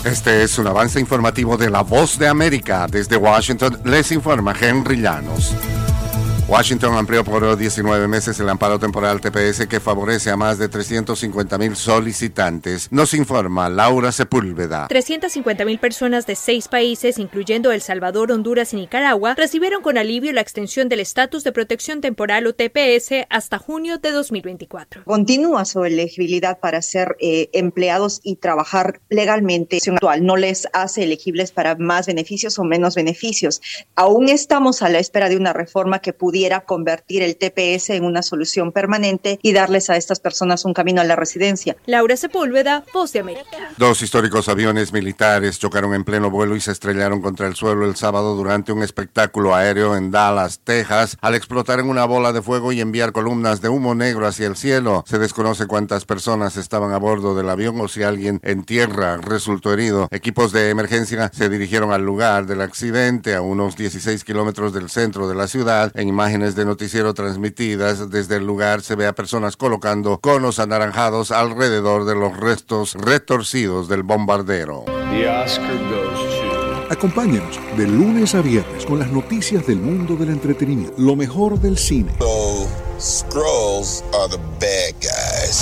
Este es un avance informativo de La Voz de América. Desde Washington les informa Henry Llanos. Washington amplió por 19 meses el amparo temporal TPS que favorece a más de 350,000 solicitantes. Nos informa Laura Sepúlveda. 350,000 personas de 6 países, incluyendo El Salvador, Honduras y Nicaragua, recibieron con alivio la extensión del estatus de protección temporal o TPS hasta junio de 2024. Continúa su elegibilidad para ser empleados y trabajar legalmente. Actual no les hace elegibles para más beneficios o menos beneficios. Aún estamos a la espera de una reforma que pudiera convertir el TPS en una solución permanente y darles a estas personas un camino a la residencia. Laura Sepúlveda, Voz de América. 2 históricos aviones militares chocaron en pleno vuelo y se estrellaron contra el suelo el sábado durante un espectáculo aéreo en Dallas, Texas, al explotar en una bola de fuego y enviar columnas de humo negro hacia el cielo. Se desconoce cuántas personas estaban a bordo del avión o si alguien en tierra resultó herido. Equipos de emergencia se dirigieron al lugar del accidente a unos 16 kilómetros del centro de la ciudad. En imágenes de noticiero transmitidas desde el lugar se ve a personas colocando conos anaranjados alrededor de los restos retorcidos del bombardero. Acompáñanos de lunes a viernes con las noticias del mundo del entretenimiento, lo mejor del cine. So, Skrulls are the bad guys.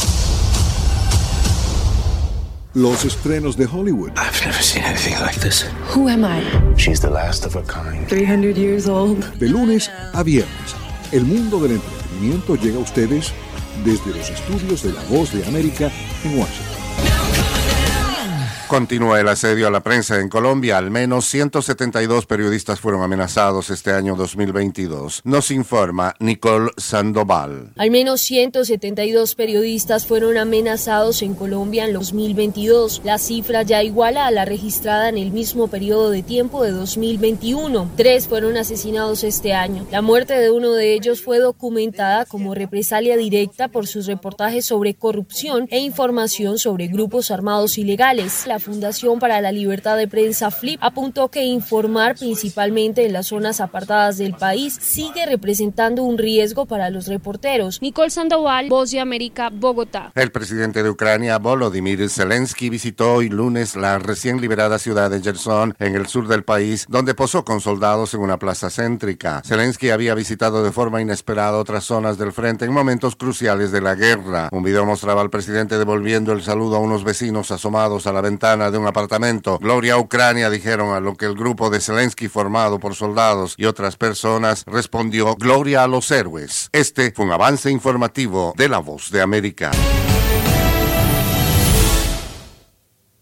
Los estrenos de Hollywood. I've never seen anything like this. Who am I? She's the last of a kind. 300 years old. De lunes a viernes, el mundo del entretenimiento llega a ustedes desde los estudios de La Voz de América en Washington. Continúa el asedio a la prensa en Colombia. Al menos 172 periodistas fueron amenazados este año 2022. Nos informa Nicole Sandoval. Al menos 172 periodistas fueron amenazados en Colombia en 2022. La cifra ya iguala a la registrada en el mismo periodo de tiempo de 2021. 3 fueron asesinados este año. La muerte de uno de ellos fue documentada como represalia directa por sus reportajes sobre corrupción e información sobre grupos armados ilegales. La Fundación para la Libertad de Prensa FLIP apuntó que informar principalmente en las zonas apartadas del país sigue representando un riesgo para los reporteros. Nicole Sandoval, Voz de América, Bogotá. El presidente de Ucrania, Volodymyr Zelensky, visitó hoy lunes la recién liberada ciudad de Gerson, en el sur del país, donde posó con soldados en una plaza céntrica. Zelensky había visitado de forma inesperada otras zonas del frente en momentos cruciales de la guerra. Un video mostraba al presidente devolviendo el saludo a unos vecinos asomados a la ventana de un apartamento. Gloria a Ucrania, dijeron, a lo que el grupo de Zelensky, formado por soldados y otras personas, respondió: gloria a los héroes. Este fue un avance informativo de La Voz de América.